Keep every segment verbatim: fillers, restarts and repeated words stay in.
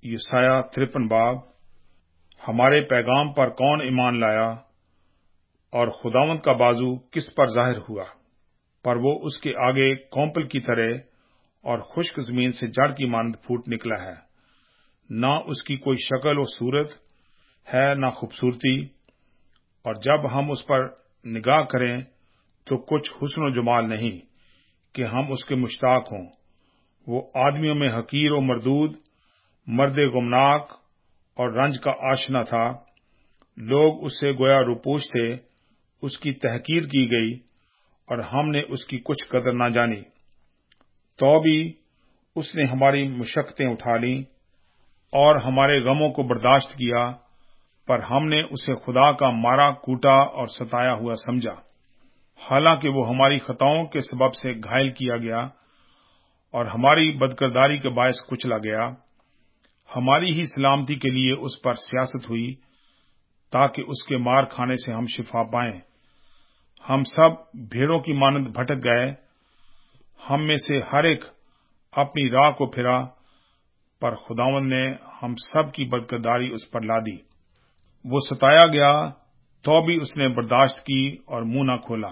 یسایہ ترپن باب ہمارے پیغام پر کون ایمان لایا اور خداوند کا بازو کس پر ظاہر ہوا؟ پر وہ اس کے آگے کونپل کی طرح اور خشک زمین سے جڑ کی مانند پھوٹ نکلا ہے، نہ اس کی کوئی شکل و صورت ہے نہ خوبصورتی، اور جب ہم اس پر نگاہ کریں تو کچھ حسن و جمال نہیں کہ ہم اس کے مشتاق ہوں۔ وہ آدمیوں میں حقیر و مردود، مرد غمناک اور رنج کا آشنا تھا۔ لوگ اس سے گویا روپوش تھے، اس کی تحقیر کی گئی اور ہم نے اس کی کچھ قدر نہ جانی۔ تو بھی اس نے ہماری مشقتیں اٹھا لیں اور ہمارے غموں کو برداشت کیا، پر ہم نے اسے خدا کا مارا کوٹا اور ستایا ہوا سمجھا۔ حالانکہ وہ ہماری خطاؤں کے سبب سے گھائل کیا گیا اور ہماری بدکرداری کے باعث کچلا گیا۔ ہماری ہی سلامتی کے لیے اس پر سیاست ہوئی، تاکہ اس کے مار کھانے سے ہم شفا پائیں۔ ہم سب بھیڑوں کی مانند بھٹک گئے، ہم میں سے ہر ایک اپنی راہ کو پھرا، پر خداوند نے ہم سب کی بدکرداری اس پر لا دی۔ وہ ستایا گیا تو بھی اس نے برداشت کی اور منہ نہ کھولا۔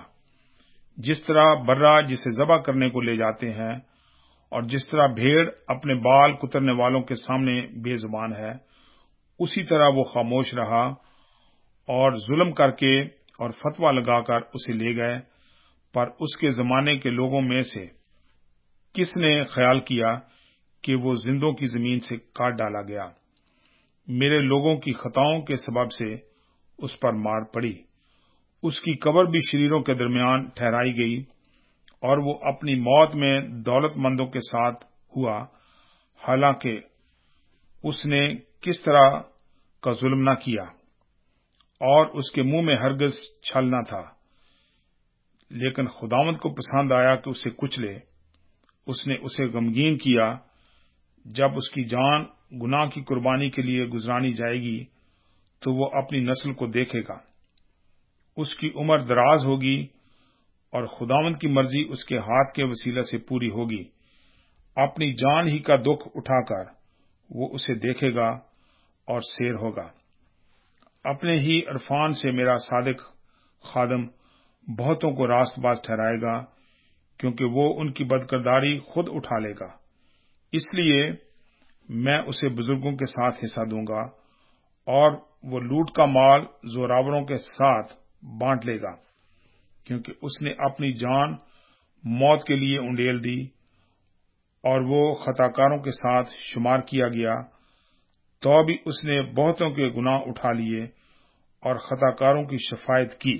جس طرح برہ جسے ذبح کرنے کو لے جاتے ہیں، اور جس طرح بھیڑ اپنے بال کترنے والوں کے سامنے بے زبان ہے، اسی طرح وہ خاموش رہا اور ظلم کر کے اور فتویٰ لگا کر اسے لے گئے۔ پر اس کے زمانے کے لوگوں میں سے کس نے خیال کیا کہ وہ زندوں کی زمین سے کاٹ ڈالا گیا؟ میرے لوگوں کی خطاؤں کے سبب سے اس پر مار پڑی۔ اس کی قبر بھی شریروں کے درمیان ٹھہرائی گئی، اور وہ اپنی موت میں دولت مندوں کے ساتھ ہوا، حالانکہ اس نے کس طرح کا ظلم نہ کیا، اور اس کے منہ میں ہرگز چھل نہ تھا۔ لیکن خداوند کو پسند آیا کہ اسے کچلے۔ اس نے اسے غمگین کیا۔ جب اس کی جان گناہ کی قربانی کے لیے گزرانی جائے گی تو وہ اپنی نسل کو دیکھے گا۔ اس کی عمر دراز ہوگی اور خداوند کی مرضی اس کے ہاتھ کے وسیلے سے پوری ہوگی۔ اپنی جان ہی کا دکھ اٹھا کر وہ اسے دیکھے گا اور سیر ہوگا۔ اپنے ہی عرفان سے میرا صادق خادم بہتوں کو راست باز ٹھہرائے گا، کیونکہ وہ ان کی بدکرداری خود اٹھا لے گا۔ اس لیے میں اسے بزرگوں کے ساتھ حصہ دوں گا، اور وہ لوٹ کا مال زوراوروں کے ساتھ بانٹ لے گا، کیونکہ اس نے اپنی جان موت کے لیے انڈیل دی، اور وہ خطاکاروں کے ساتھ شمار کیا گیا۔ تو بھی اس نے بہتوں کے گناہ اٹھا لیے اور خطاکاروں کی شفاعت کی۔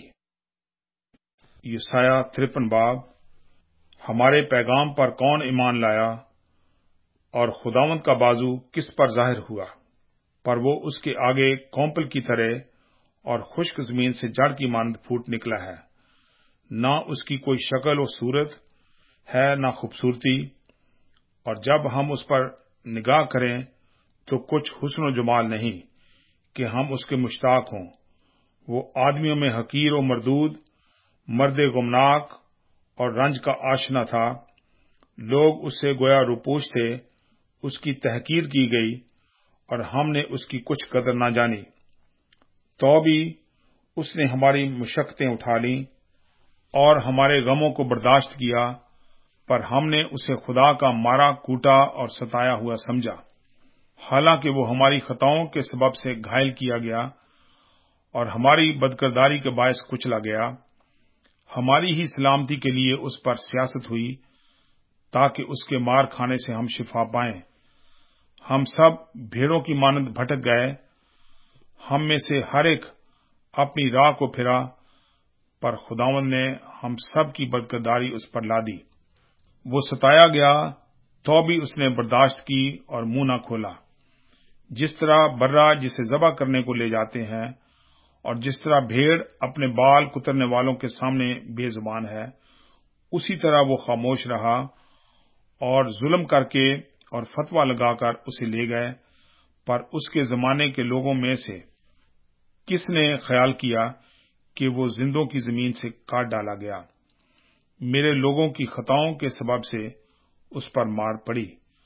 یسایہ ترپن باب ہمارے پیغام پر کون ایمان لایا اور خداوند کا بازو کس پر ظاہر ہوا؟ پر وہ اس کے آگے کونپل کی طرح اور خشک زمین سے جڑ کی مانند پھوٹ نکلا ہے، نہ اس کی کوئی شکل و صورت ہے نہ خوبصورتی، اور جب ہم اس پر نگاہ کریں تو کچھ حسن و جمال نہیں کہ ہم اس کے مشتاق ہوں۔ وہ آدمیوں میں حقیر و مردود، مرد غمناک اور رنج کا آشنا تھا۔ لوگ اس سے گویا روپوش تھے، اس کی تحقیر کی گئی اور ہم نے اس کی کچھ قدر نہ جانی۔ تو بھی اس نے ہماری مشقتیں اٹھا لیں اور ہمارے غموں کو برداشت کیا، پر ہم نے اسے خدا کا مارا کوٹا اور ستایا ہوا سمجھا۔ حالانکہ وہ ہماری خطاؤں کے سبب سے گھائل کیا گیا اور ہماری بدکرداری کے باعث کچلا گیا۔ ہماری ہی سلامتی کے لیے اس پر سیاست ہوئی، تاکہ اس کے مار کھانے سے ہم شفا پائیں۔ ہم سب بھیڑوں کی مانند بھٹک گئے، ہم میں سے ہر ایک اپنی راہ کو پھرا، پر خداوند نے ہم سب کی بدکرداری اس پر لا دی۔ وہ ستایا گیا تو بھی اس نے برداشت کی اور منہ نہ کھولا۔ جس طرح برہ جسے ذبح کرنے کو لے جاتے ہیں، اور جس طرح بھیڑ اپنے بال کترنے والوں کے سامنے بے زبان ہے، اسی طرح وہ خاموش رہا اور ظلم کر کے اور فتویٰ لگا کر اسے لے گئے۔ پر اس کے زمانے کے لوگوں میں سے کس نے خیال کیا کہ وہ زندوں کی زمین سے کاٹ ڈالا گیا؟ میرے لوگوں کی خطاؤں کے سبب سے اس پر مار پڑی۔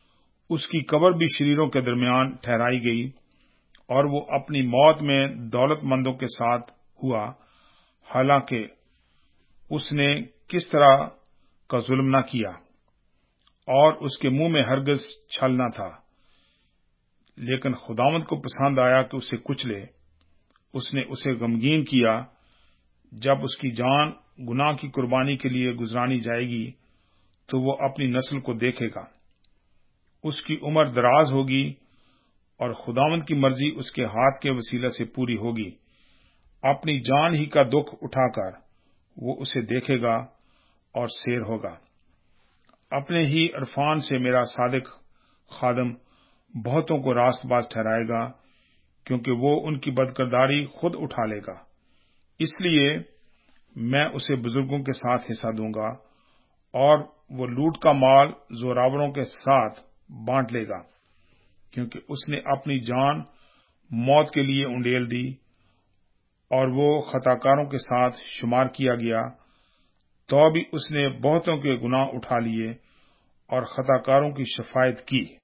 اس کی قبر بھی شریروں کے درمیان ٹھہرائی گئی، اور وہ اپنی موت میں دولت مندوں کے ساتھ ہوا، حالانکہ اس نے کس طرح کا ظلم نہ کیا، اور اس کے منہ میں ہرگز چھل نہ تھا۔ لیکن خداوند کو پسند آیا کہ اسے کچلے۔ اس نے اسے غمگین کیا۔ جب اس کی جان گناہ کی قربانی کے لیے گزرانی جائے گی تو وہ اپنی نسل کو دیکھے گا۔ اس کی عمر دراز ہوگی اور خداوند کی مرضی اس کے ہاتھ کے وسیلے سے پوری ہوگی۔ اپنی جان ہی کا دکھ اٹھا کر وہ اسے دیکھے گا اور سیر ہوگا۔ اپنے ہی عرفان سے میرا صادق خادم بہتوں کو راست باز ٹھہرائے گا، کیونکہ وہ ان کی بدکرداری خود اٹھا لے گا۔ اس لیے میں اسے بزرگوں کے ساتھ حصہ دوں گا، اور وہ لوٹ کا مال زوراوروں کے ساتھ بانٹ لے گا، کیونکہ اس نے اپنی جان موت کے لیے انڈیل دی، اور وہ خطاکاروں کے ساتھ شمار کیا گیا، تو بھی اس نے بہتوں کے گناہ اٹھا لیے اور خطاکاروں کی شفاعت کی۔